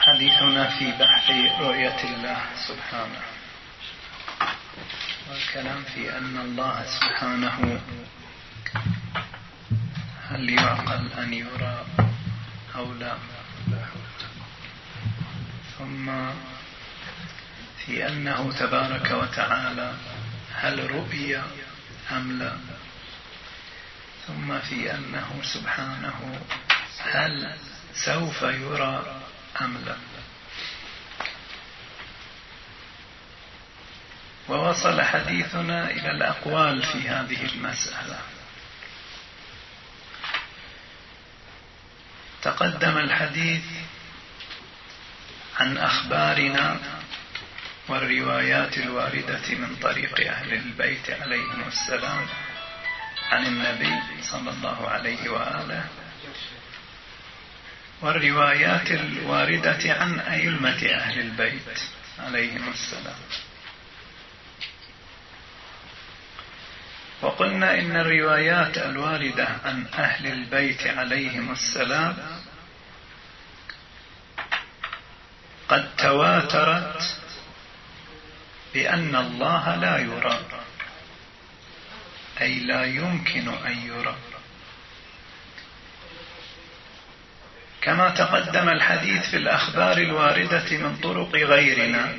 حديثنا في بحث رؤية الله سبحانه، والكلام في أن الله سبحانه هل يعقل أن يرى أو لا، ثم في أنه تبارك وتعالى هل رؤية أم لا، ثم في أنه سبحانه هل سوف يرى أم لا. ووصل حديثنا إلى الأقوال في هذه المسألة. تقدم الحديث عن أخبارنا والروايات الواردة من طريق أهل البيت عليهم السلام عن النبي صلى الله عليه وآله، والروايات الواردة عن أئمة أهل البيت عليهم السلام. وقلنا إن الروايات الواردة عن أهل البيت عليهم السلام قد تواترت بأن الله لا يرى، أي لا يمكن أن يرى، كما تقدم الحديث في الأخبار الواردة من طرق غيرنا.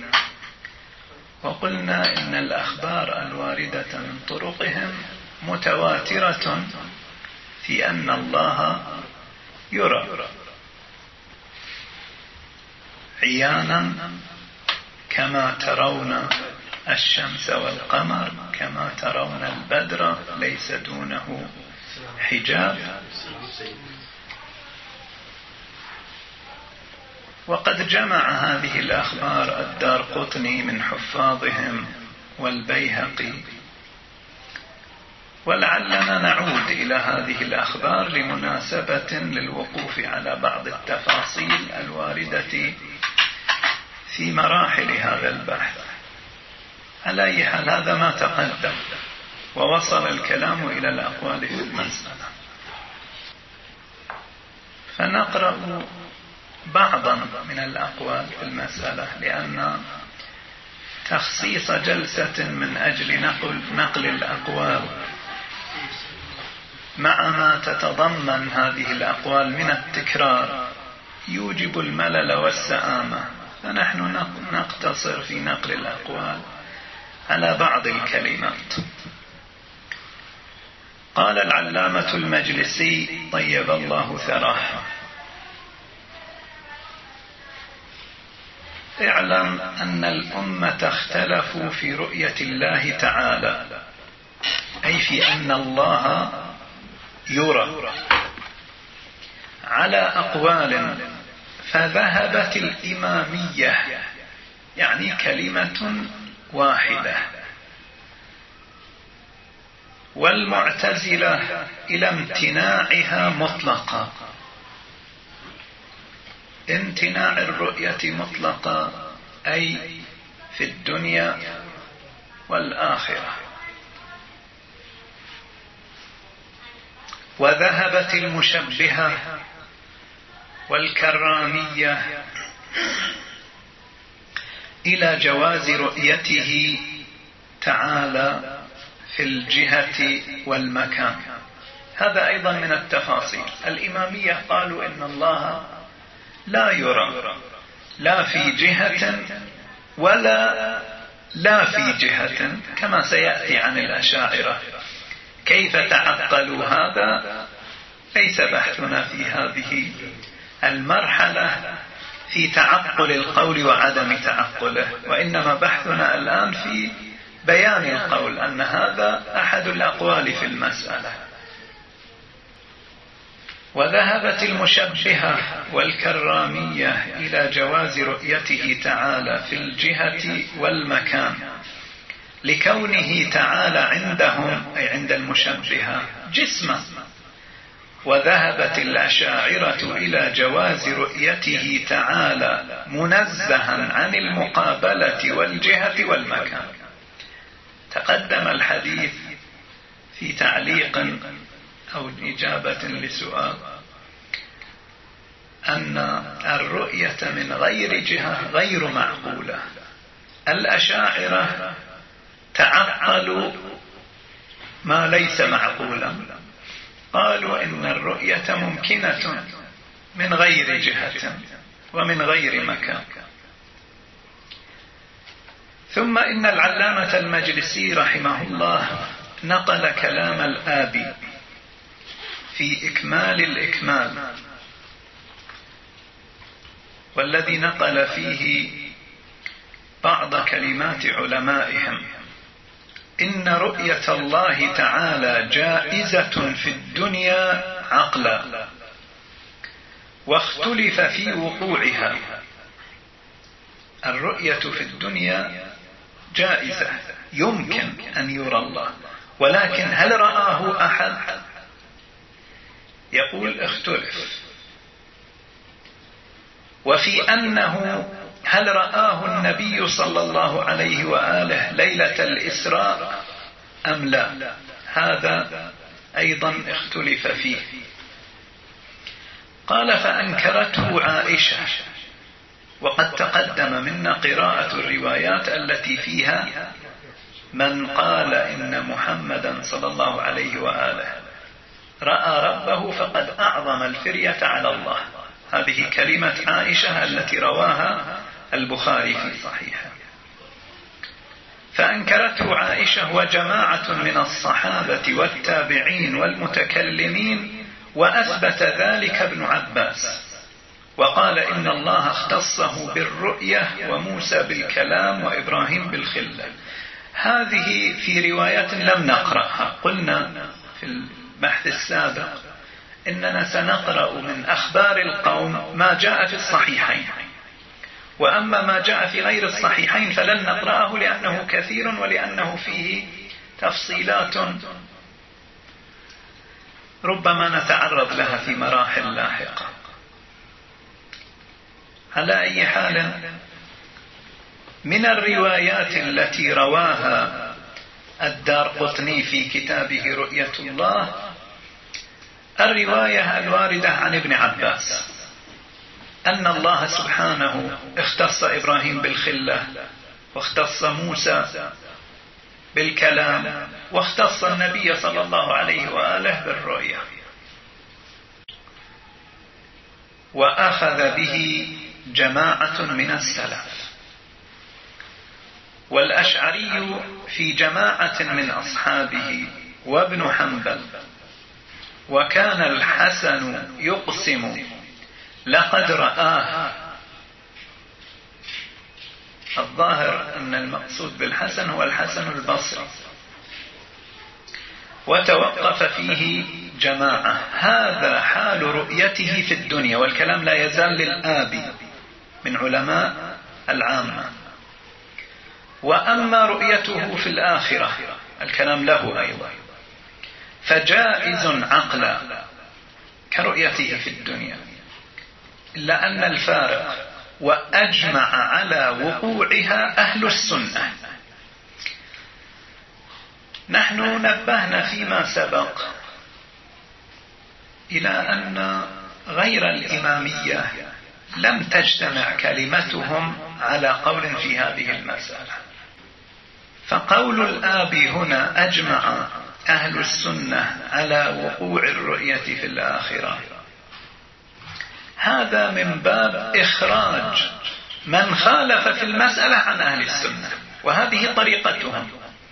وقلنا إن الأخبار الواردة من طرقهم متواترة في أن الله يرى عيانا كما ترون الشمس والقمر، كما ترون البدر ليس دونه حجاب. وقد جمع هذه الأخبار الدارقطني من حفاظهم والبيهقي، ولعلنا نعود إلى هذه الأخبار لمناسبة للوقوف على بعض التفاصيل الواردة في مراحل هذا البحث. على أي حال هذا ما تقدم، ووصل الكلام إلى الأقوال في المسألة. فنقرأ بعضا من الأقوال في المسألة، لأن تخصيص جلسة من أجل نقل الأقوال مع ما تتضمن هذه الأقوال من التكرار يوجب الملل والسآمة، فنحن نقتصر في نقل الأقوال على بعض الكلمات. قال العلامة المجلسي طيب الله ثراه: اعلم أن الأمة اختلفوا في رؤية الله تعالى، أي في أن الله يرى، على أقوال، فذهبت الإمامية، يعني كلمة واحدة، والمعتزلة إلى امتناعها مطلقا، امتناع الرؤية مطلقا، أي في الدنيا والآخرة. وذهبت المشبهة والكرامية إلى جواز رؤيته تعالى في الجهة والمكان. هذا أيضا من التفاصيل. الإمامية قالوا إن الله لا يرى لا في جهة ولا لا في جهة، كما سيأتي عن الأشاعرة. كيف تعقلوا هذا؟ ليس بحثنا في هذه المرحلة في تعقل القول وعدم تعقله، وإنما بحثنا الآن في بيان القول أن هذا أحد الأقوال في المسألة. وذهبت المشبهة والكرامية إلى جواز رؤيته تعالى في الجهة والمكان، لكونه تعالى عندهم، أي عند المشبهة، جسما. وذهبت الأشاعرة إلى جواز رؤيته تعالى منزها عن المقابلة والجهة والمكان. تقدم الحديث في تعليق أو إجابة لسؤال أن الرؤية من غير جهة غير معقولة. الأشاعرة تعطلوا ما ليس معقولا، قالوا إن الرؤية ممكنة من غير جهة ومن غير مكان. ثم إن العلامة المجلسي رحمه الله نقل كلام الآبي في إكمال الإكمال، والذي نقل فيه بعض كلمات علمائهم: إن رؤية الله تعالى جائزة في الدنيا عقلا، واختلف في وقوعها. الرؤية في الدنيا جائزة، يمكن أن يرى الله، ولكن هل رآه أحد؟ يقول اختلف. وفي أنه هل رآه النبي صلى الله عليه وآله ليلة الإسراء أم لا؟ هذا أيضا اختلف فيه. قال: فأنكرته عائشة، وقد تقدم منا قراءة الروايات التي فيها من قال إن محمدا صلى الله عليه وآله رأى ربه فقد أعظم الفرية على الله. هذه كلمة عائشة التي رواها البخاري في صحيحه. فأنكرته عائشة وجماعة من الصحابة والتابعين والمتكلمين، وأثبت ذلك ابن عباس، وقال إن الله اختصه بالرؤية وموسى بالكلام وإبراهيم بالخلة. هذه في روايات لم نقرأها. قلنا في البحث السابق إننا سنقرأ من أخبار القوم ما جاء في الصحيحين، وأما ما جاء في غير الصحيحين فلن نقرأه لأنه كثير ولأنه فيه تفصيلات ربما نتعرض لها في مراحل لاحقة. على أي حال، من الروايات التي رواها الدارقطني في كتابه رؤية الله الرواية الواردة عن ابن عباس أن الله سبحانه اختص إبراهيم بالخلة، واختص موسى بالكلام، واختص النبي صلى الله عليه وآله بالرؤية، وأخذ به جماعة من السلف. والأشعري في جماعة من أصحابه وابن حنبل. وكان الحسن يقسم لقد رآه. الظاهر أن المقصود بالحسن هو الحسن البصري. وتوقف فيه جماعة. هذا حال رؤيته في الدنيا، والكلام لا يزال للآبي من علماء العامة. وأما رؤيته في الآخرة الكلام له أيضا، فجائز عقلا كرؤيته في الدنيا، إلا أن الفارق وأجمع على وقوعها أهل السنة. نحن نبهنا فيما سبق إلى أن غير الإمامية لم تجتمع كلمتهم على قول في هذه المسألة. فقول الآبي هنا أجمع أهل السنة على وقوع الرؤية في الآخرة، هذا من باب إخراج من خالف في المسألة عن أهل السنة، وهذه طريقتهم.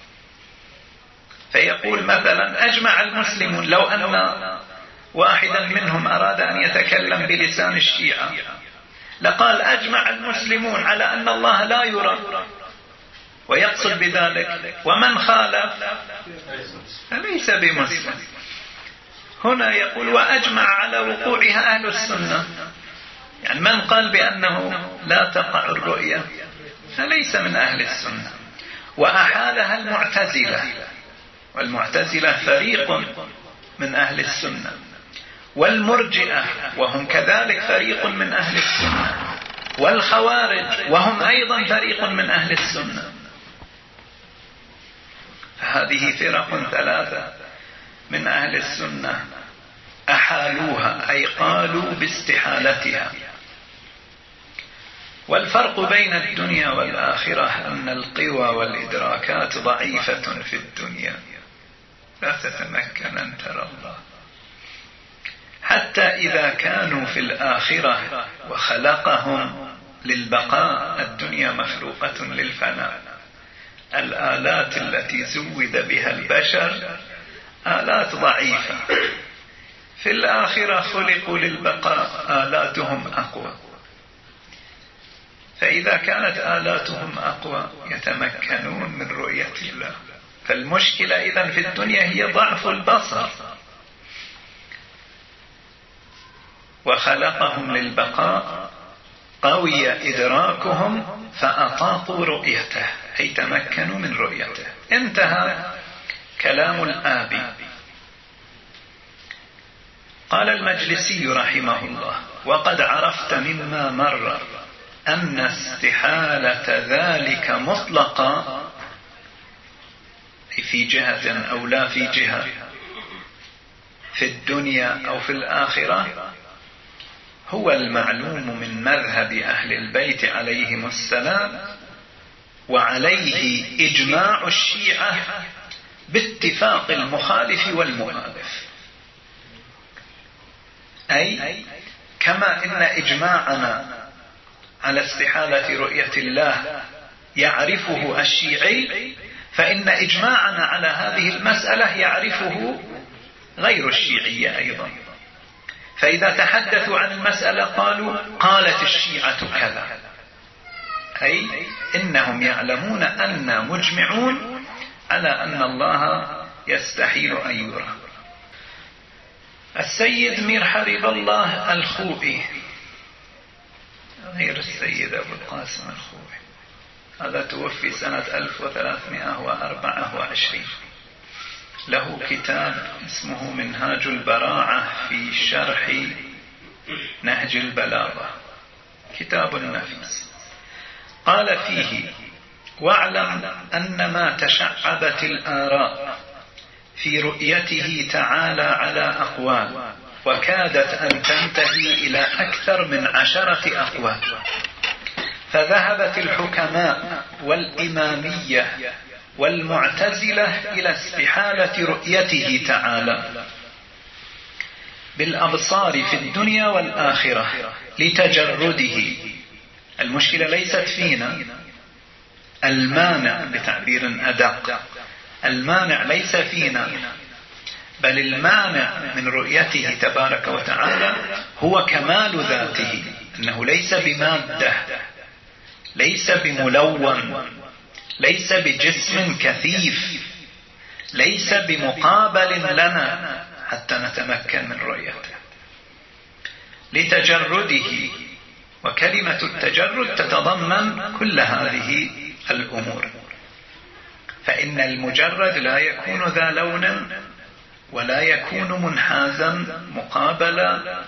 فيقول مثلا أجمع المسلمون، لو أن واحدا منهم أراد أن يتكلم بلسان الشيعة لقال أجمع المسلمون على أن الله لا يرى، ويقصد بذلك ومن خالف فليس بمسلم. هنا يقول وأجمع على وقوعها أهل السنة، يعني من قال بأنه لا تقع الرؤية فليس من أهل السنة. وأحالها المعتزلة، والمعتزلة فريق من أهل السنة، والمرجئة وهم كذلك فريق من أهل السنة، والخوارج وهم أيضا فريق من أهل السنة. فهذه فرق ثلاثة من أهل السنة استحالوها، أي قالوا باستحالتها. والفرق بين الدنيا والآخرة أن القوى والإدراكات ضعيفة في الدنيا، لا تتمكن أن ترى الله. حتى إذا كانوا في الآخرة وخلقهم للبقاء، الدنيا مخلوقة للفناء. الآلات التي زود بها البشر آلات ضعيفة، في الآخرة خلقوا للبقاء، آلاتهم أقوى. فإذا كانت آلاتهم أقوى يتمكنون من رؤية الله. فالمشكلة إذن في الدنيا هي ضعف البصر. وخلقهم للبقاء، قوي إدراكهم فأطاقوا رؤيته، أي تمكنوا من رؤيته. انتهى كلام الآبي. قال المجلسي رحمه الله: وقد عرفت مما مر أن استحالة ذلك مطلقا، في جهة أو لا في جهة، في الدنيا أو في الآخرة، هو المعلوم من مذهب أهل البيت عليهم السلام، وعليه إجماع الشيعة باتفاق المخالف والمخالف. أي كما إن إجماعنا على استحالة رؤية الله يعرفه الشيعي، فإن إجماعنا على هذه المسألة يعرفه غير الشيعية أيضا. فإذا تحدثوا عن المسألة قالوا قالت الشيعة كذا، أي إنهم يعلمون أن مجمعون على أن الله يستحيل أن يرى. السيد مير حبيب الله الخوئي، غير السيد أبو القاسم الخوئي، هذا توفي سنة 1324، له كتاب اسمه منهاج البراعة في شرح نهج البلاغة، كتاب نفيس. قال فيه: واعلم أن ما تشعبت الآراء في رؤيته تعالى على أقوال، وكادت أن تنتهي إلى أكثر من 10 أقوال، فذهبت الحكماء والإمامية والمعتزلة إلى استحالة رؤيته تعالى بالأبصار في الدنيا والآخرة لتجرده. المشكلة ليست فينا، المانع بتعبير أدق، المانع ليس فينا، بل المانع من رؤيته تبارك وتعالى هو كمال ذاته، أنه ليس بمادة، ليس بملون، ليس بجسم كثيف، ليس بمقابل لنا حتى نتمكن من رؤيته لتجرده. وكلمة التجرد تتضمن كل هذه الأمور، فإن المجرد لا يكون ذا لون ولا يكون منحازا مقابلا.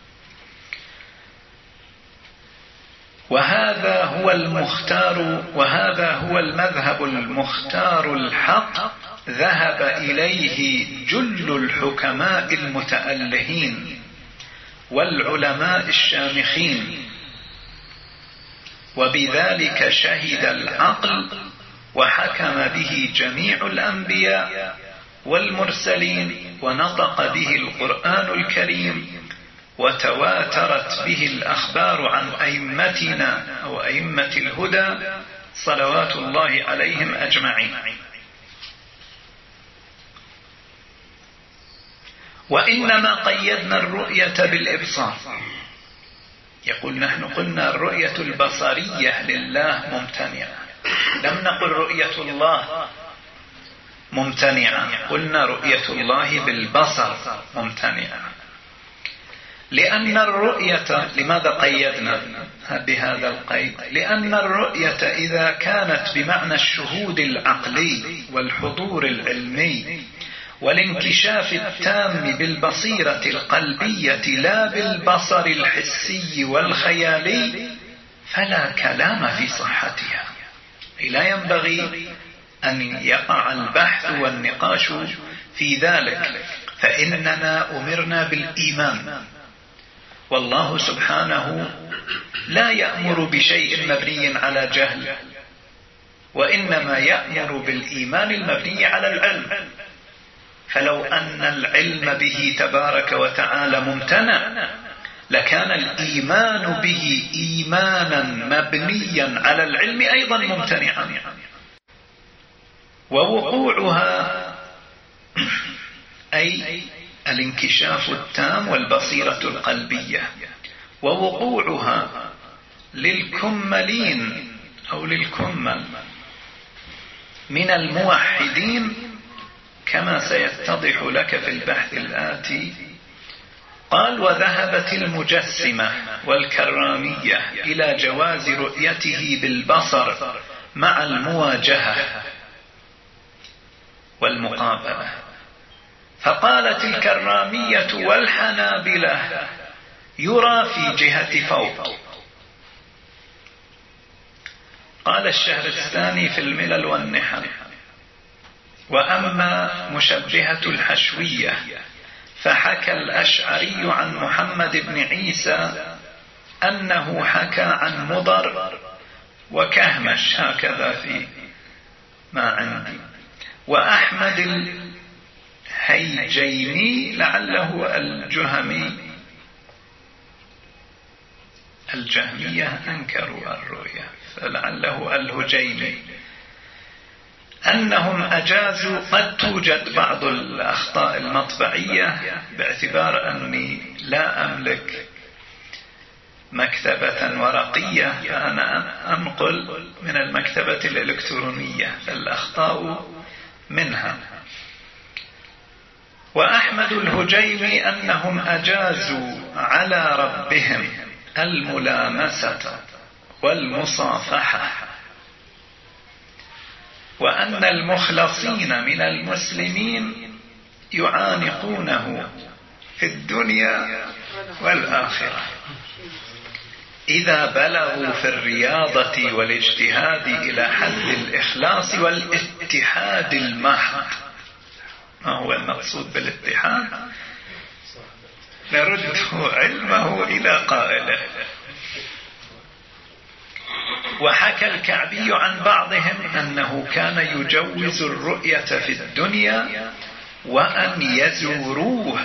وهذا هو المختار، وهذا هو المذهب المختار الحق، ذهب إليه جل الحكماء المتألهين والعلماء الشامخين، وبذلك شهد العقل وحكم به جميع الأنبياء والمرسلين، ونطق به القرآن الكريم، وتواترت به الأخبار عن أئمتنا أو أئمة الهدى صلوات الله عليهم أجمعين. وإنما قيدنا الرؤية بالإبصار. يقول: نحن قلنا الرؤية البصرية لله ممتنعة، لم نقل رؤية الله ممتنعة، قلنا رؤية الله بالبصر ممتنعة. لأن الرؤية، لماذا قيدنا بهذا القيد؟ لأن الرؤية إذا كانت بمعنى الشهود العقلي والحضور العلمي والانكشاف التام بالبصيرة القلبية لا بالبصر الحسي والخيالي، فلا كلام في صحتها. لا ينبغي أن يقع البحث والنقاش في ذلك. فإننا أمرنا بالإيمان، والله سبحانه لا يأمر بشيء مبني على جهل، وإنما يأمر بالإيمان المبني على العلم. فلو أن العلم به تبارك وتعالى ممتنع لكان الإيمان به إيمانا مبنيا على العلم أيضا ممتنعا. ووقوعها أي الانكشاف التام والبصيرة القلبية، ووقوعها للكملين أو للكمل من الموحدين كما سيتضح لك في البحث الآتي. قال: وذهبت المجسمة والكرامية إلى جواز رؤيته بالبصر مع المواجهة والمقابلة، فقالت الكرامية والحنابلة يرى في جهة فوق. قال الشهرستاني في الملل والنحل: وأما مشبهة الحشوية فحكى الأشعري عن محمد بن عيسى أنه حكى عن مضر وكهمش، هكذا في ما عندي، وأحمد الهيجيني لعله الجهمية أنكروا الرؤية فلعله الهجيمي، أنهم أجازوا. قد توجد بعض الأخطاء المطبعية باعتبار أني لا أملك مكتبة ورقية، فأنا أنقل من المكتبة الإلكترونية، فالأخطاء منها. وأحمد الهجيمي أنهم أجازوا على ربهم الملامسة والمصافحة، وأن المخلصين من المسلمين يعانقونه في الدنيا والآخرة إذا بلغوا في الرياضة والاجتهاد إلى حد الإخلاص والاتحاد المحض. ما هو المقصود بالاتحاد؟ نرد علمه إلى قائله. وحكى الكعبي عن بعضهم أنه كان يجوز الرؤية في الدنيا وأن يزوروه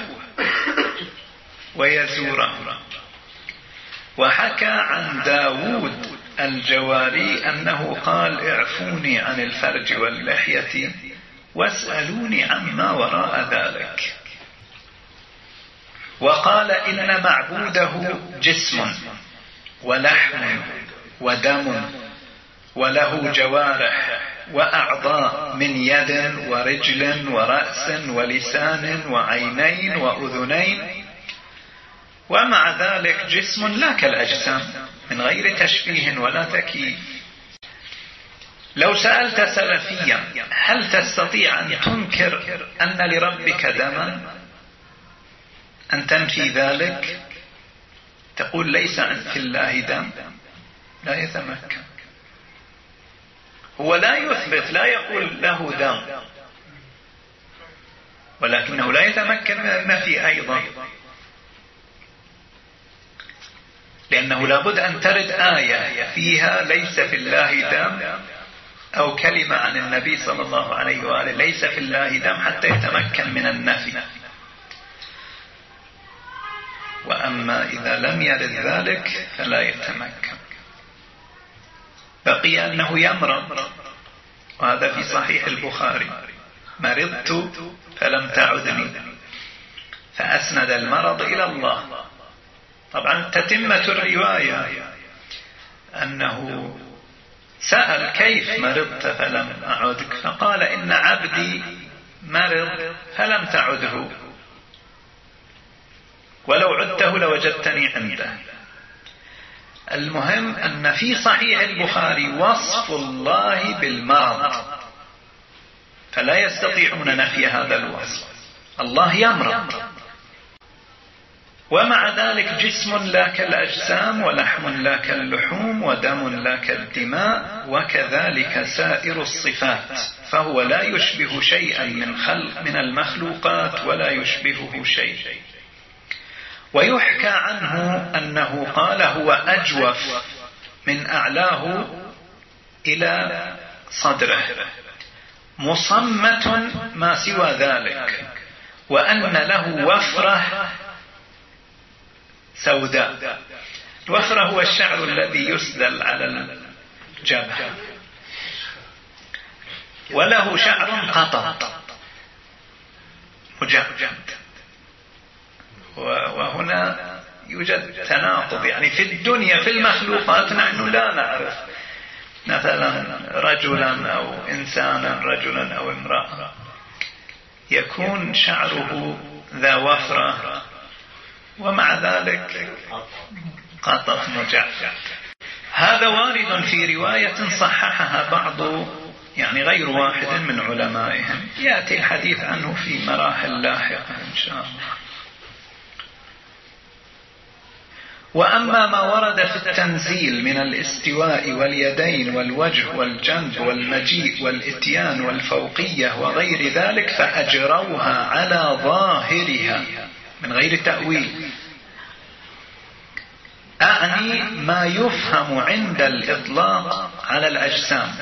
ويزوره. وحكى عن داود الجواري أنه قال: اعفوني عن الفرج واللحية واسألوني عما وراء ذلك. وقال: إن معبوده جسم ولحم ودم وله جوارح وأعضاء من يد ورجل ورأس ولسان وعينين وأذنين، ومع ذلك جسم لا كالأجسام من غير تشبيه ولا تكييف. لو سألت سلفيا: هل تستطيع أن تنكر أن لربك دما؟ أن تنفي ذلك؟ تقول ليس في الله دم؟ لا يتمكن. هو لا يثبت، لا يقول له دم، ولكنه لا يتمكن من النفي أيضا، لأنه لابد أن ترد آية فيها ليس في الله دم، أو كلمة عن النبي صلى الله عليه وآله ليس في الله دم، حتى يتمكن من النفي. وأما إذا لم يرد ذلك فلا يتمكن. بقي أنه يمرض، وهذا في صحيح البخاري: مرضت فلم تعدني، فأسند المرض إلى الله. طبعا تتمة الرواية أنه سأل: كيف مرضت فلم أعدك؟ فقال: إن عبدي مرض فلم تعده، ولو عدته لوجدتني عنده. المهم أن في صحيح البخاري وصف الله بالمرض، فلا يستطيعون نفي هذا الوصف. الله يمرض، ومع ذلك جسم لا كالأجسام، ولحم لا كاللحوم، ودم لا كالدماء، وكذلك سائر الصفات. فهو لا يشبه شيئا من المخلوقات ولا يشبهه شيء. ويحكى عنه أنه قال هو أجوف من أعلاه إلى صدره، مصمت ما سوى ذلك، وأن له وفرة سوداء. الوفرة هو الشعر الذي يسدل على الجبهة، وله شعر قطط مجعد. وهنا يوجد تناقض، يعني في الدنيا في المخلوقات نحن لا نعرف مثلا رجلا أو إنسانا، رجلا أو امرأة، يكون شعره ذا وفرة ومع ذلك قطط مجعد. هذا وارد في رواية صححها بعض، يعني غير واحد من علمائهم، يأتي الحديث عنه في مراحل لاحقة إن شاء الله. وأما ما ورد في التنزيل من الاستواء واليدين والوجه والجنب والمجيء والإتيان والفوقية وغير ذلك فأجروها على ظاهرها من غير تأويل، أعني ما يفهم عند الإطلاق على الأجسام.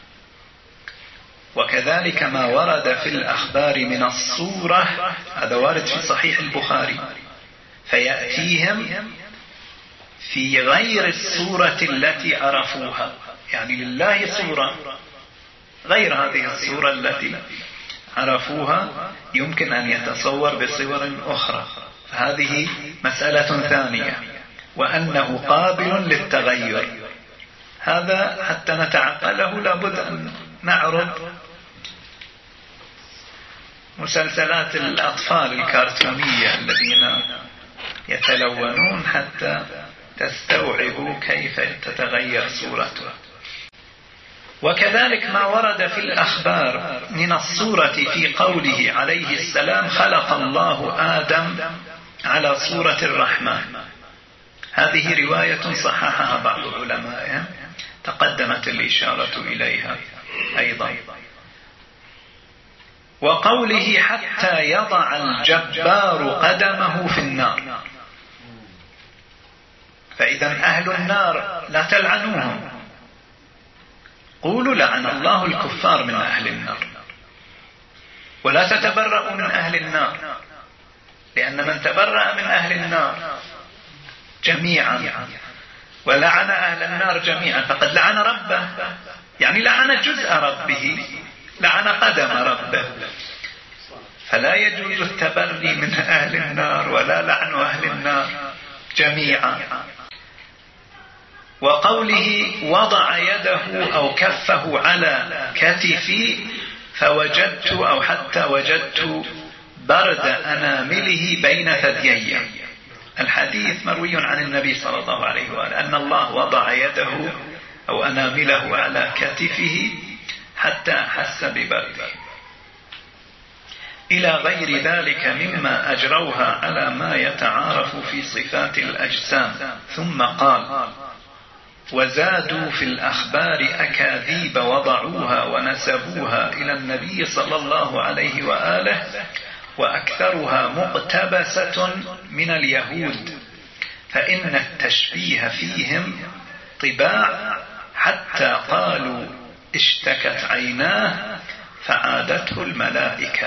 وكذلك ما ورد في الأخبار من الصورة، هذا وارد في صحيح البخاري، فيأتيهم في غير الصورة التي عرفوها، يعني لله صورة غير هذه الصورة التي عرفوها، يمكن أن يتصور بصور أخرى، هذه مسألة ثانية. وأنه قابل للتغير، هذا حتى نتعقله لابد أن نعرض مسلسلات الأطفال الكرتونية الذين يتلونون حتى تستوعبوا كيف تتغير صورته. وكذلك ما ورد في الأخبار من الصورة في قوله عليه السلام خلق الله آدم على صورة الرحمن، هذه رواية صححها بعض علمائهم تقدمت الإشارة إليها أيضا. وقوله حتى يضع الجبار قدمه في النار، فإذا أهل النار لا تلعنوهم، قولوا لعن الله الكفار من أهل النار، ولا تتبرأوا من أهل النار، لأن من تبرأ من أهل النار جميعا ولعن أهل النار جميعا فقد لعن ربه، يعني لعن جزء ربه، لعن قدم ربه، فلا يجوز التبري من أهل النار ولا لعن أهل النار جميعا. وقوله وضع يده أو كفه على كتفي فوجدت أو حتى وجدت برد أنامله بين ثديي، الحديث مروي عن النبي صلى الله عليه وآله أن الله وضع يده أو أنامله على كتفه حتى أحس ببرده، إلى غير ذلك مما أجروها على ما يتعارف في صفات الأجسام. ثم قال وزادوا في الأخبار أكاذيب وضعوها ونسبوها إلى النبي صلى الله عليه وآله، وأكثرها مقتبسة من اليهود، فإن التشبيه فيهم طباع، حتى قالوا اشتكت عيناه فعادته الملائكة،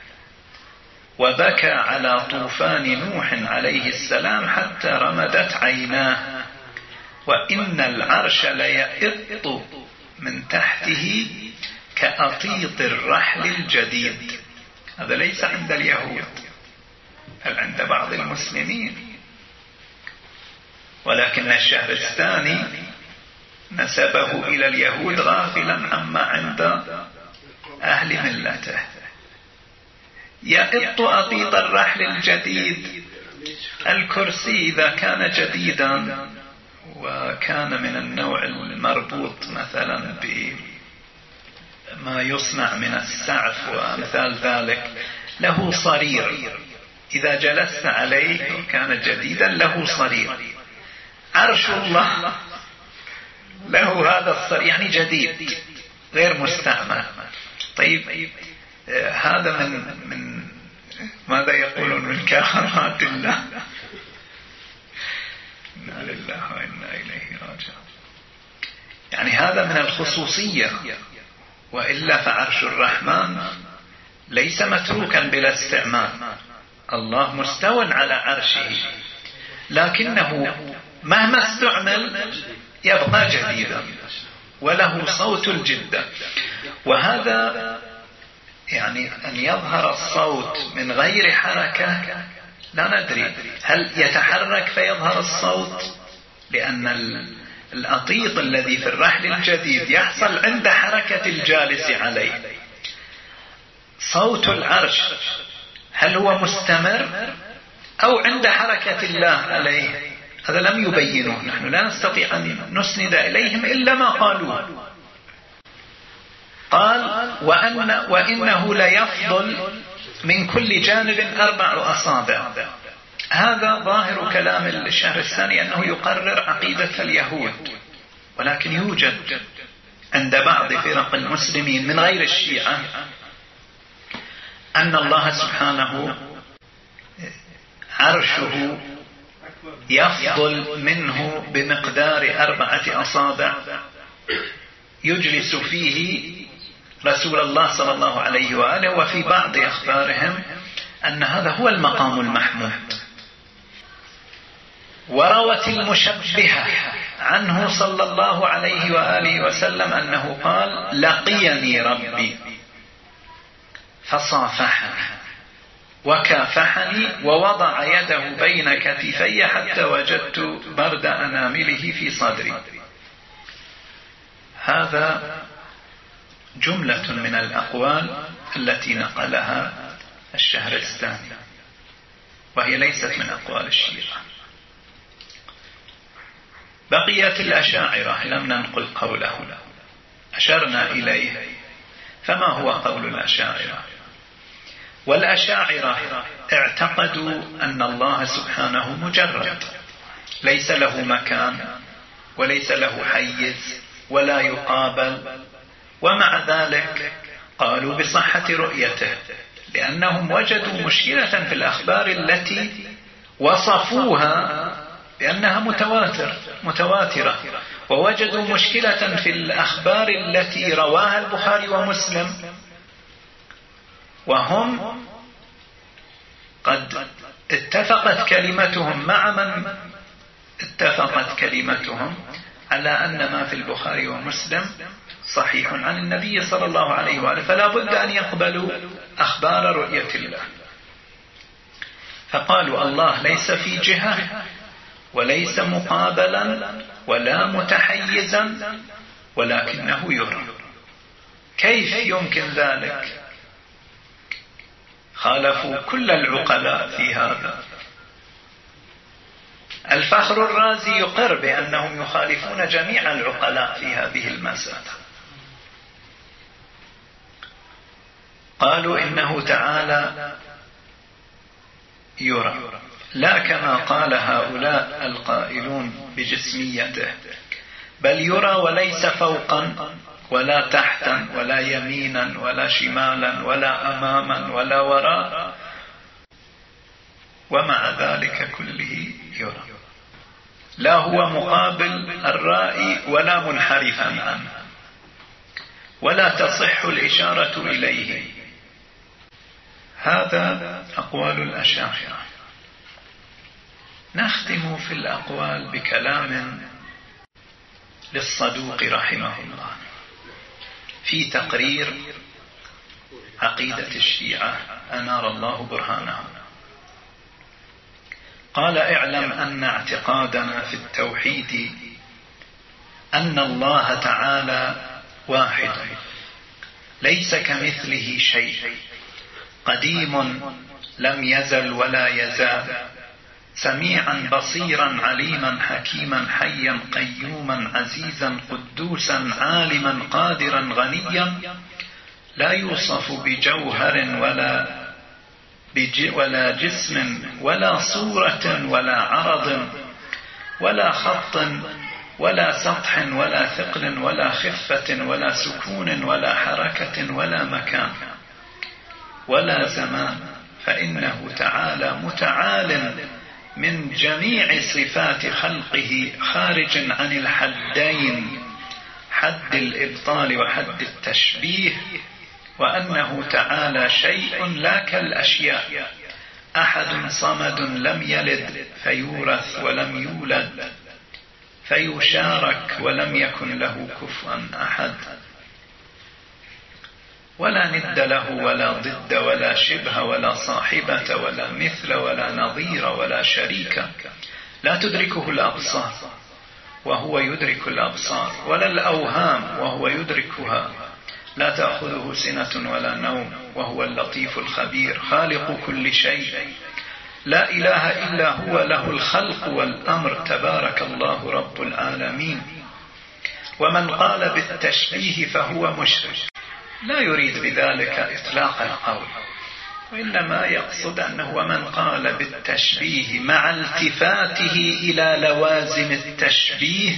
وبكى على طوفان نوح عليه السلام حتى رمدت عيناه، وإن العرش ليئط من تحته كأطيط الرحل الجديد. هذا ليس عند اليهود بل عند بعض المسلمين، ولكن الشهرستاني نسبه إلى اليهود غافلا عما عند أهل ملته. يئط أطيط الرحل الجديد، الكرسي إذا كان جديدا وكان من النوع المربوط مثلا بما يصنع من السعف ومثال ذلك، له صرير، إذا جلست عليه كان جديدا له صرير. عرش الله له هذا الصرير، يعني جديد غير مستعمل، طيب هذا من ماذا يقولون من كرامات الله. إنا لله وإنا إليه راجعون. يعني هذا من الخصوصية، وإلا فعرش الرحمن ليس متروكا بلا استعمال. الله مستوى على عرشه، لكنه مهما استعمل يبقى جديدا وله صوت الجدة. وهذا يعني أن يظهر الصوت من غير حركة لا ندري هل يتحرك فيظهر الصوت، لأن الأطيط الذي في الرحل الجديد يحصل عند حركة الجالس عليه. صوت العرش هل هو مستمر أو عند حركة الله عليه؟ هذا لم يبينوه، نحن لا نستطيع أن نسند إليهم إلا ما قالوا. قال وإنه ليفضل من كل جانب 4 أصابع. هذا ظاهر كلام الشهرستاني أنه يقرر عقيدة اليهود، ولكن يوجد عند بعض فرق المسلمين من غير الشيعة أن الله سبحانه عرشه يفضل منه بمقدار 4 أصابع يجلس فيه رسول الله صلى الله عليه وآله. وفي بعض أخبارهم أن هذا هو المقام المحمود. وروت المشبهة عنه صلى الله عليه وآله وسلم أنه قال لقيني ربي فصافحني وكافحني ووضع يده بين كتفي حتى وجدت برد أنامله في صدري. هذا جملة من الأقوال التي نقلها الشهرستاني، وهي ليست من أقوال الشيعة. بقيت الأشاعرة لم ننقل قوله، أشرنا إليه. فما هو قول الأشاعرة؟ والأشاعرة اعتقدوا أن الله سبحانه مجرد، ليس له مكان وليس له حيز ولا يقابل، ومع ذلك قالوا بصحة رؤيته، لأنهم وجدوا مشكلة في الأخبار التي وصفوها بأنها متواترة، ووجدوا مشكلة في الأخبار التي رواها البخاري ومسلم، وهم قد اتفقت كلمتهم مع من اتفقت كلمتهم على أن ما في البخاري ومسلم صحيح عن النبي صلى الله عليه وآله، فلا بد أن يقبلوا أخبار رؤية الله. فقالوا الله ليس في جهة وليس مقابلا ولا متحيزا، ولكنه يرى. كيف يمكن ذلك؟ خالفوا كل العقلاء في هذا. الفخر الرازي يقر بأنهم يخالفون جميع العقلاء في هذه المسألة. قالوا إنه تعالى يرى، لا كما قال هؤلاء القائلون بجسميته، بل يرى وليس فوقا ولا تحتا ولا يمينا ولا شمالا ولا أماما ولا وراء، ومع ذلك كله يرى، لا هو مقابل الرائي ولا منحرفا عنه، ولا تصح الإشارة إليه. هذا أقوال الأشاعرة. نختم في الأقوال بكلام للصدوق رحمه الله في تقرير عقيدة الشيعة أنار الله برهانه. قال: اعلم أن اعتقادنا في التوحيد أن الله تعالى واحد ليس كمثله شيء، قديم لم يزل ولا يزال، سميعا بصيرا عليما حكيما حيا قيوما عزيزا قدوسا عالما قادرا غنيا، لا يوصف بجوهر ولا جسم ولا صورة ولا عرض ولا خط ولا سطح ولا ثقل ولا خفة ولا سكون ولا حركة ولا مكان ولا زمان، فإنه تعالى متعال من جميع صفات خلقه، خارج عن الحدين، حد الإبطال وحد التشبيه، وأنه تعالى شيء لا كالأشياء، أحد صمد لم يلد فيورث ولم يولد فيشارك ولم يكن له كفوا أحد، ولا ند له ولا ضد ولا شبه ولا صاحبة ولا مثل ولا نظير ولا شريك، لا تدركه الأبصار وهو يدرك الأبصار، ولا الأوهام وهو يدركها، لا تأخذه سنة ولا نوم وهو اللطيف الخبير، خالق كل شيء، لا إله إلا هو، له الخلق والأمر، تبارك الله رب العالمين. ومن قال بالتشبيه فهو مشرك، لا يريد بذلك إطلاق القول، وإنما يقصد أنه من قال بالتشبيه مع التفاته إلى لوازم التشبيه،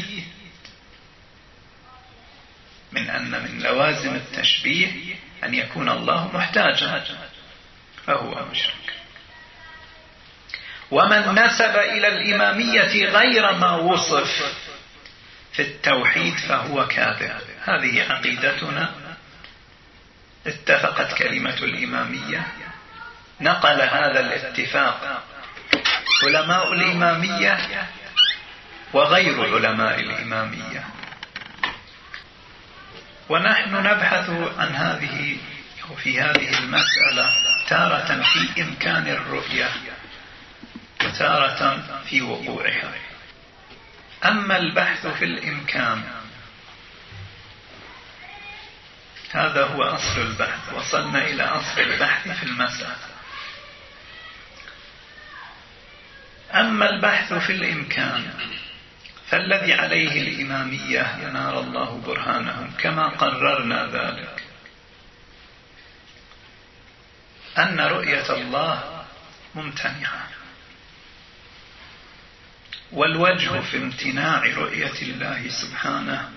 من أن من لوازم التشبيه أن يكون الله محتاجا فهو مشرك. ومن نسب إلى الإمامية غير ما وصف في التوحيد فهو كاذب. هذه عقيدتنا، اتفقت كلمة الإمامية، نقل هذا الاتفاق علماء الإمامية وغير علماء الإمامية، ونحن نبحث عن هذه وفي هذه المسألة تارة في إمكان الرؤية وتارة في وقوعها. أما البحث في الإمكان هذا هو أصل البحث، وصلنا إلى أصل البحث في المسألة. أما البحث في الإمكان فالذي عليه الإمامية ينار الله برهانهم كما قررنا ذلك، أن رؤية الله ممتنعة، والوجه في امتناع رؤية الله سبحانه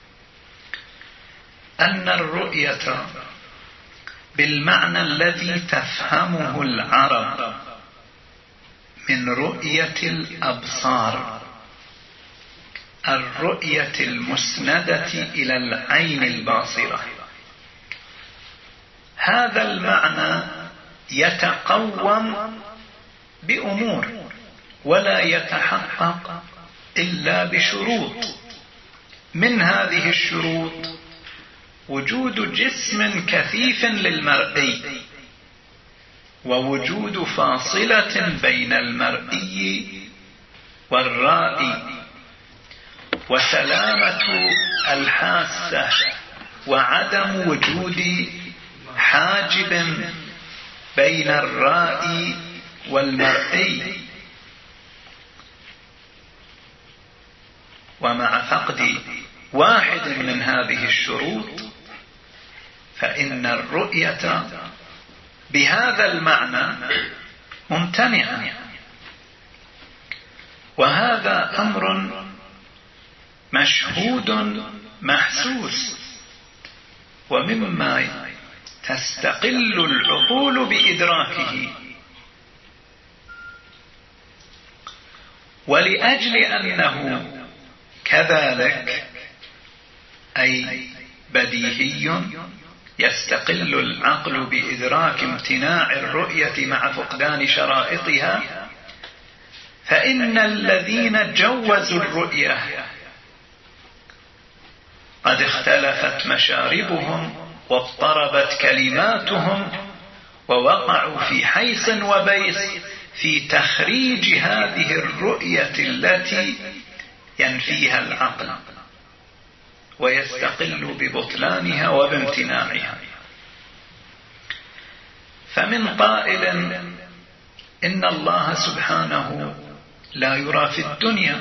أن الرؤية بالمعنى الذي تفهمه العرب من رؤية الأبصار، الرؤية المسندة إلى العين الباصرة، هذا المعنى يتقوم بأمور ولا يتحقق إلا بشروط. من هذه الشروط وجود جسم كثيف للمرئي، ووجود فاصلة بين المرئي والرائي، وسلامة الحاسة، وعدم وجود حاجب بين الرائي والمرئي. ومع فقد واحد من هذه الشروط فإن الرؤية بهذا المعنى ممتنعة، وهذا أمر مشهود محسوس، ومما تستقل العقول بإدراكه. ولأجل أنه كذلك أي بديهي يستقل العقل بإدراك امتناع الرؤية مع فقدان شرائطها، فإن الذين جوزوا الرؤية قد اختلفت مشاربهم واضطربت كلماتهم، ووقعوا في حيص وبيص في تخريج هذه الرؤية التي ينفيها العقل ويستقل ببطلانها وبامتناعها. فمن قائل إن الله سبحانه لا يرى في الدنيا،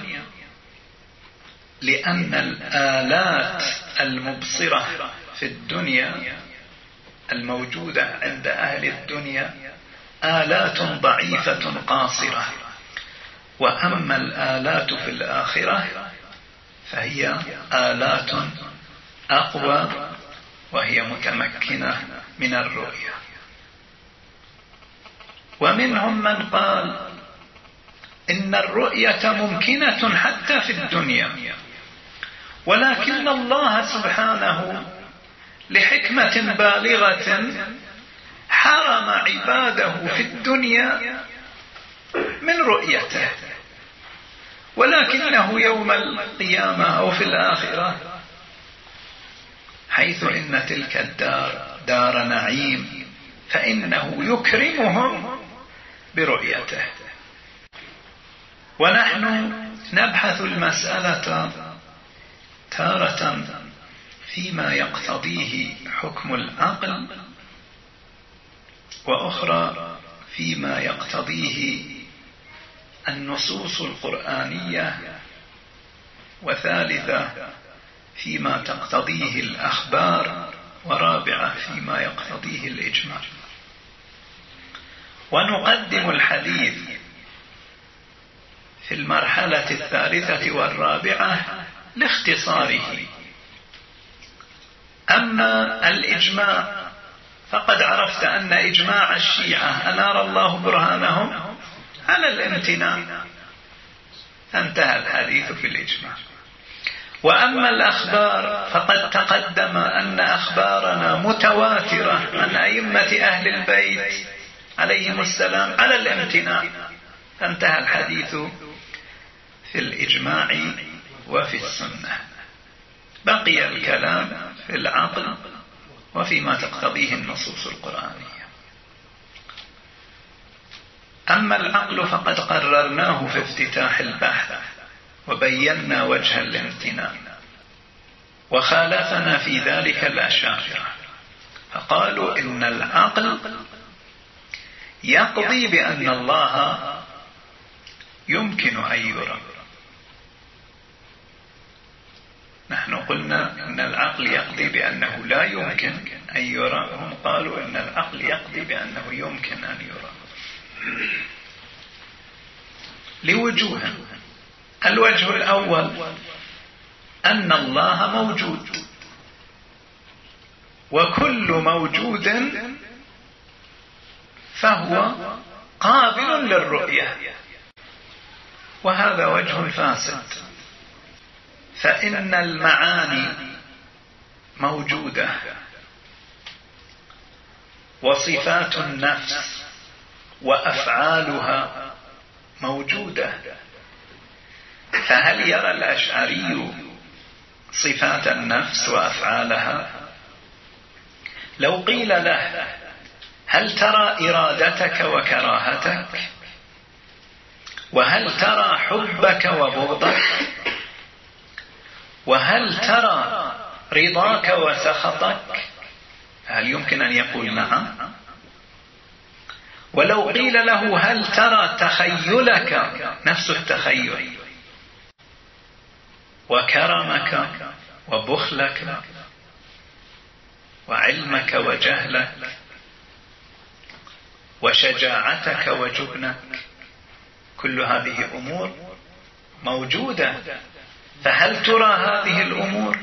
لأن الآلات المبصرة في الدنيا الموجودة عند أهل الدنيا آلات ضعيفة قاصرة، وأما الآلات في الآخرة فهي آلات أقوى وهي متمكنة من الرؤية. ومنهم من قال إن الرؤية ممكنة حتى في الدنيا، ولكن الله سبحانه لحكمة بالغة حرم عباده في الدنيا من رؤيته، ولكنه يوم القيامة أو في الآخرة حيث إن تلك الدار دار نعيم فإنه يكرمهم برؤيته. ونحن نبحث المسألة تارة فيما يقتضيه حكم العقل، وأخرى فيما يقتضيه النصوص القرآنية، وثالثة فيما تقتضيه الأخبار، ورابعة فيما يقتضيه الإجماع. ونقدم الحديث في المرحلة الثالثة والرابعة لاختصاره. أما الإجماع فقد عرفت أن إجماع الشيعة أنار الله برهانهم على الامتناع، انتهى الحديث في الإجماع. وأما الأخبار فقد تقدم أن أخبارنا متواترة عن أئمة أهل البيت عليهم السلام على الامتناع، انتهى الحديث في الإجماع وفي السنة. بقي الكلام في العقل وفيما تقتضيه النصوص القرآنية. أما العقل فقد قررناه في افتتاح البحث وبينا وجه الامتناع، وخالفنا في ذلك الأشاعرة فقالوا إن العقل يقضي بأن الله يمكن أن يرى. نحن قلنا إن العقل يقضي بأنه لا يمكن أن يرى، هم قالوا إن العقل يقضي بأنه يمكن أن يرى لوجوه. الوجه الأول أن الله موجود، وكل موجود فهو قابل للرؤية، وهذا وجه فاسد، فإن المعاني موجودة وصفات النفس وأفعالها موجودة، فهل يرى الأشعري صفات النفس وأفعالها؟ لو قيل له هل ترى إرادتك وكراهتك، وهل ترى حبك وبغضك، وهل ترى رضاك وسخطك، هل يمكن أن يقول نعم؟ ولو قيل له هل ترى تخيلك، نفس التخيل، وكرمك وبخلك وعلمك وجهلك وشجاعتك وجبنك، كل هذه أمور موجودة، فهل ترى هذه الأمور؟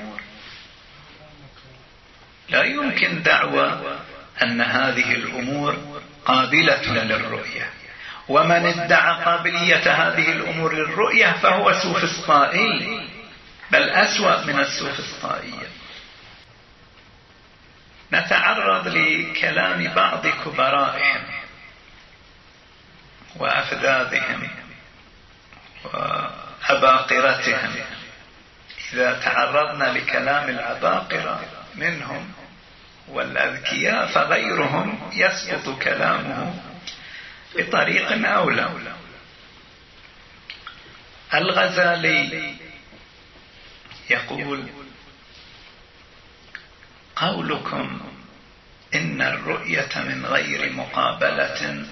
لا يمكن دعوى أن هذه الأمور قابلة للرؤية، ومن ادعى قابلية هذه الأمور للرؤية فهو سوفسطائي، بل أسوأ من السوفسطائية. نتعرض لكلام بعض كبرائهم وأفذاذهم وعباقرتهم. إذا تعرضنا لكلام العباقرة منهم والأذكياء فغيرهم يسقط كلامه بطريق أولى. الغزالي يقول: قولكم إن الرؤية من غير مقابلة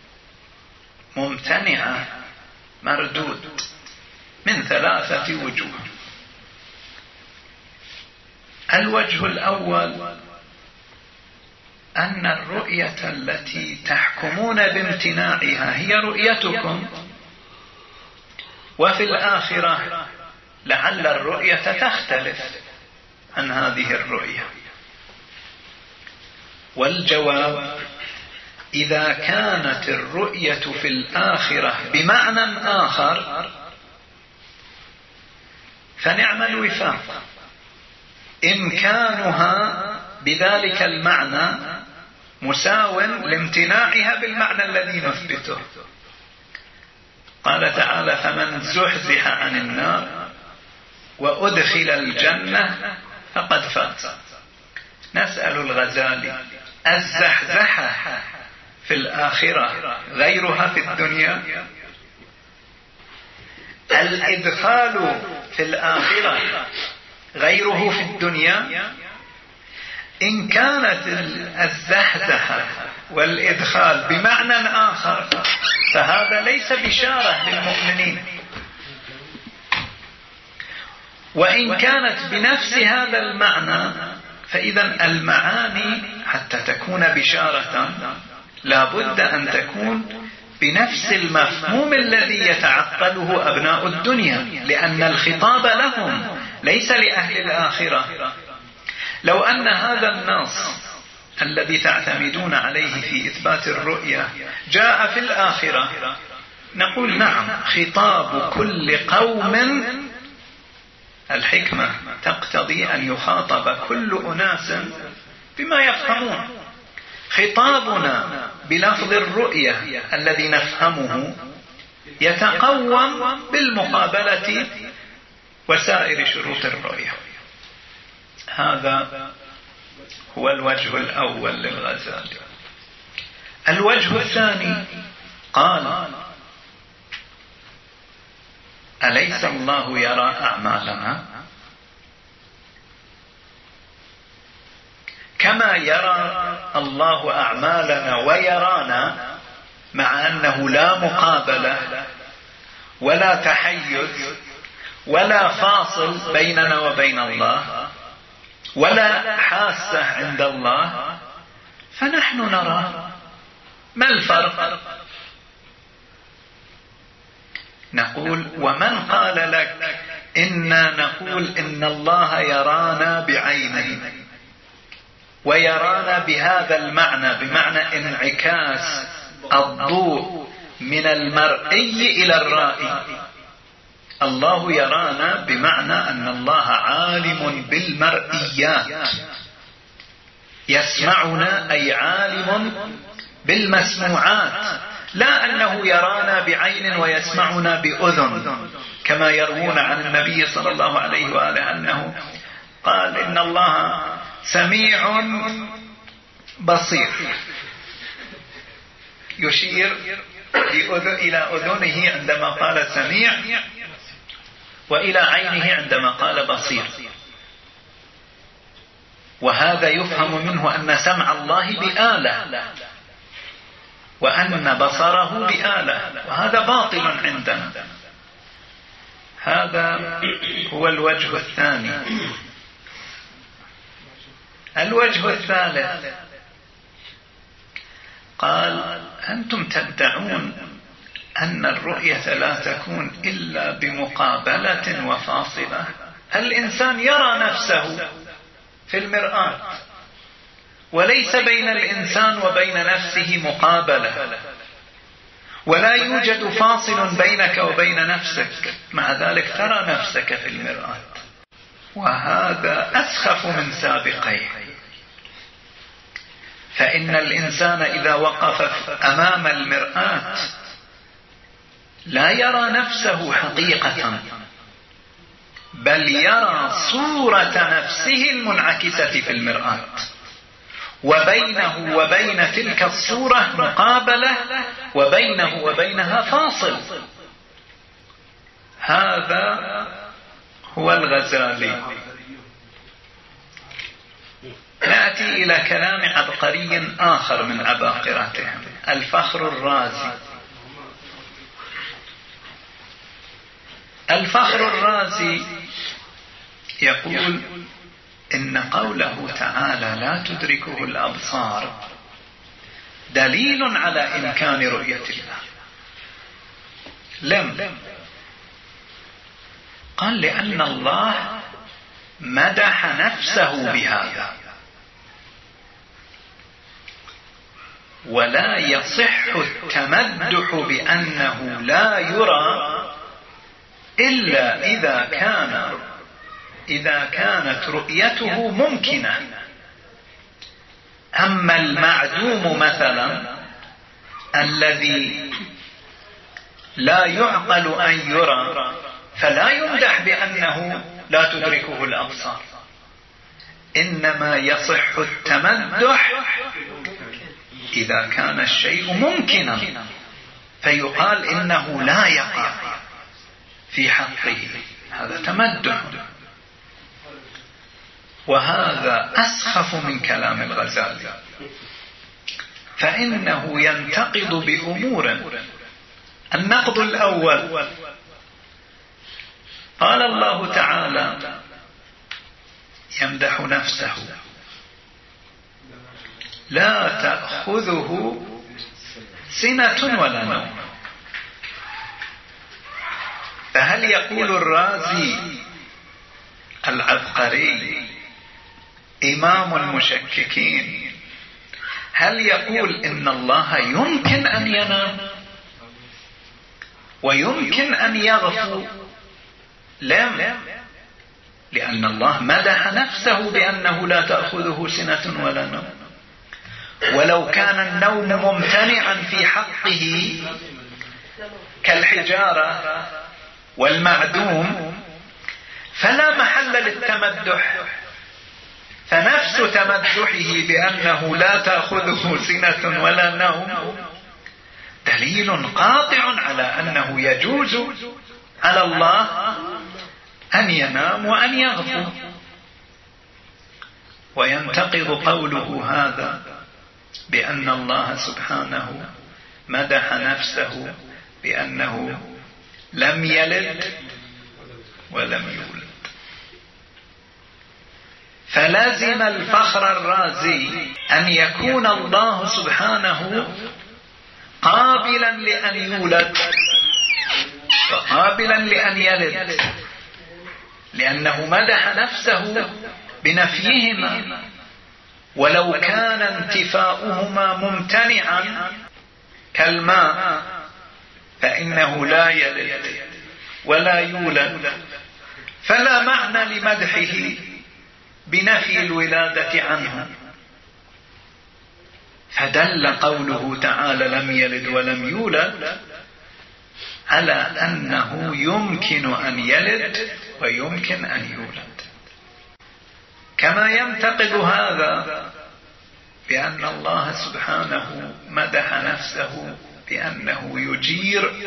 ممتنعة مردود من 3 وجوه. الوجه الأول أن الرؤية التي تحكمون بامتناعها هي رؤيتكم، وفي الآخرة لعل الرؤية تختلف عن هذه الرؤية. والجواب: إذا كانت الرؤية في الآخرة بمعنى آخر فنعم الوفاق، إمكانها بذلك المعنى مساو لامتناعها بالمعنى الذي نثبته. قال تعالى: فمن زحزح عن النار وأدخل الجنة فقد فاز. نسأل الغزالي: الزحزحة في الآخرة غيرها في الدنيا؟ الإدخال في الآخرة غيره في الدنيا؟ إن كانت الزحزحة والإدخال بمعنى آخر فهذا ليس بشارة للمؤمنين، وإن كانت بنفس هذا المعنى فإذا المعاني حتى تكون بشارة لا بد أن تكون بنفس المفهوم الذي يتعقله أبناء الدنيا، لأن الخطاب لهم ليس لأهل الآخرة. لو أن هذا النص الذي تعتمدون عليه في إثبات الرؤية جاء في الآخرة نقول نعم، خطاب كل قوم، الحكمة تقتضي أن يخاطب كل أناس بما يفهمون. خطابنا بلفظ الرؤية الذي نفهمه يتقوم بالمقابلة وسائر شروط الرؤية. هذا هو الوجه الأول للغزالي. الوجه الثاني قال: أليس الله يرى أعمالنا كما يرى الله أعمالنا ويرانا، مع أنه لا مقابلة ولا تحيز ولا فاصل بيننا وبين الله ولا حاسة عند الله، فنحن نرى. ما الفرق؟ نقول: ومن قال لك إنا نقول إن الله يرانا بعينه ويرانا بهذا المعنى، بمعنى انعكاس الضوء من المرئي إلى الرائي. الله يرانا بمعنى أن الله عالم بالمرئيات، يسمعنا أي عالم بالمسموعات، لا أنه يرانا بعين ويسمعنا بأذن كما يروون عن النبي صلى الله عليه وآله أنه قال: إن الله سميع بصير، يشير إلى أذنه عندما قال سميع، وإلى عينه عندما قال بصير. وهذا يفهم منه أن سمع الله بآلة وأن بصره بآلة، وهذا باطل عندنا. هذا هو الوجه الثاني. الوجه الثالث قال: أنتم تدعون أن الرؤية لا تكون إلا بمقابلة وفاصلة. الإنسان يرى نفسه في المرآة، وليس بين الإنسان وبين نفسه مقابلة، ولا يوجد فاصل بينك وبين نفسك، مع ذلك ترى نفسك في المرآة. وهذا أسخف من سابقيه، فإن الإنسان إذا وقف أمام المرآة لا يرى نفسه حقيقة، بل يرى صورة نفسه المنعكسة في المرآة، وبينه وبين تلك الصورة مقابلة، وبينه وبينها فاصل. هذا هو الغزالي. نأتي إلى كلام عبقري آخر من عباقرتهم، الفخر الرازي. الفخر الرازي يقول: إن قوله تعالى لا تدركه الأبصار دليل على إمكان رؤية الله. قال لأن الله مدح نفسه بهذا، ولا يصح التمدح بأنه لا يرى إلا إذا كانت رؤيته ممكنة. أما المعدوم مثلا الذي لا يعقل أن يرى فلا يمدح بأنه لا تدركه الأبصار، إنما يصح التمدح إذا كان الشيء ممكنا فيقال إنه لا يقع في حقه، هذا تمدح. وهذا أسخف من كلام الغزالي، فإنه ينتقد بأمور. النقد الأول: قال الله تعالى يمدح نفسه: لا تأخذه سنة ولا نوم. فهل يقول الرازي العبقري إمام المشككين، هل يقول إن الله يمكن أن ينام ويمكن أن يغفو؟ لا، لأن الله مدح نفسه بأنه لا تأخذه سنة ولا نوم. ولو كان النوم ممتنعا في حقه كالحجارة والمعدوم فلا محل للتمدح، فنفس تمدحه بأنه لا تأخذه سنة ولا نوم دليل قاطع على أنه يجوز على الله أن ينام وأن يغفو. وينتقض قوله هذا بأن الله سبحانه مدح نفسه بأنه لم يلد ولم يولد. فلازم الفخر الرازي أن يكون الله سبحانه قابلا لأن يولد وقابلا لأن يلد، لأنه مدح نفسه بنفيهما. ولو كان انتفاؤهما ممتنعا كالماء فإنه لا يلد ولا يولد، فلا معنى لمدحه بنفي الولادة عنه. فدل قوله تعالى لم يلد ولم يولد على أنه يمكن أن يلد ويمكن أن يولد. كما ينتقد هذا بأن الله سبحانه مدح نفسه بأنه يجير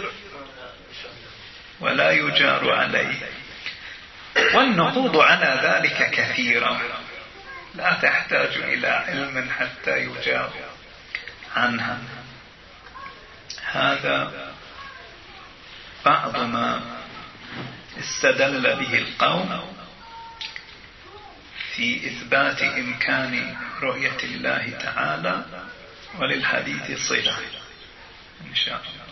ولا يجار عليه. والنقوض على ذلك كثيرة لا تحتاج إلى علم حتى يجاب عنها. هذا بعض ما استدل به القوم في إثبات إمكان رؤية الله تعالى، وللحديث صلة إن شاء الله.